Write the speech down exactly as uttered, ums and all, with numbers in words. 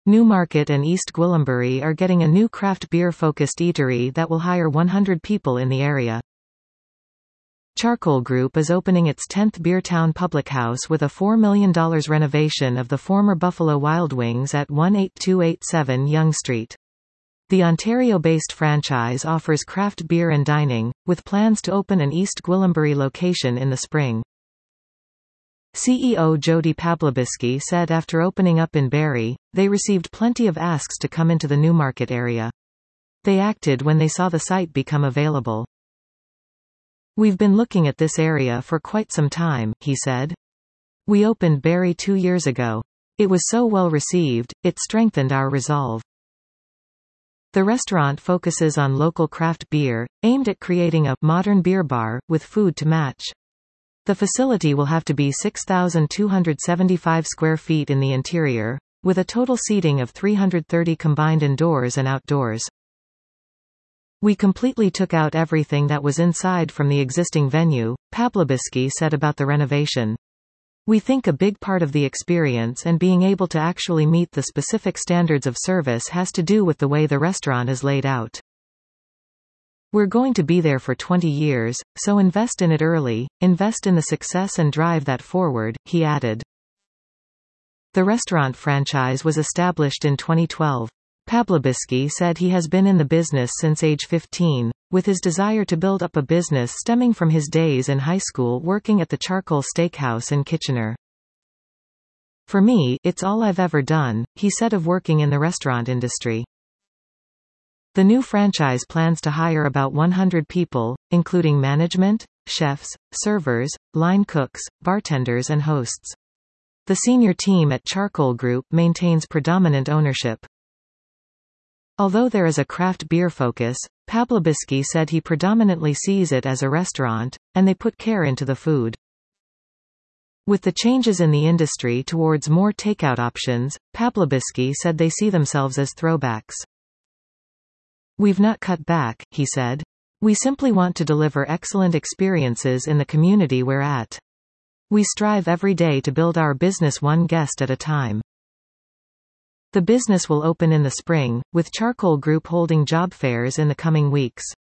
Newmarket and East Gwillimbury are getting a new craft beer-focused eatery that will hire one hundred people in the area. Charcoal Group is opening its tenth Beertown Public House with a four million dollars renovation of the former Buffalo Wild Wings at one eight two eight seven Yonge Street. The Ontario-based franchise offers craft beer and dining, with plans to open an East Gwillimbury location in the spring. C E O Jody Pawlowski said after opening up in Barrie, they received plenty of asks to come into the Newmarket area. They acted when they saw the site become available. We've been looking at this area for quite some time, he said. We opened Barrie two years ago. It was so well received, it strengthened our resolve. The restaurant focuses on local craft beer, aimed at creating a modern beer bar, with food to match. The facility will have to be six thousand two hundred seventy-five square feet in the interior, with a total seating of three hundred thirty combined indoors and outdoors. We completely took out everything that was inside from the existing venue, Pawlowski said about the renovation. We think a big part of the experience and being able to actually meet the specific standards of service has to do with the way the restaurant is laid out. We're going to be there for twenty years, so invest in it early, invest in the success and drive that forward, he added. The restaurant franchise was established in twenty twelve. Pawlowski said he has been in the business since age fifteen, with his desire to build up a business stemming from his days in high school working at the Charcoal Steakhouse in Kitchener. For me, it's all I've ever done, he said of working in the restaurant industry. The new franchise plans to hire about one hundred people, including management, chefs, servers, line cooks, bartenders and hosts. The senior team at Charcoal Group maintains predominant ownership. Although there is a craft beer focus, Pawlowski said he predominantly sees it as a restaurant, and they put care into the food. With the changes in the industry towards more takeout options, Pawlowski said they see themselves as throwbacks. We've not cut back, he said. We simply want to deliver excellent experiences in the community we're at. We strive every day to build our business one guest at a time. The business will open in the spring, with Charcoal Group holding job fairs in the coming weeks.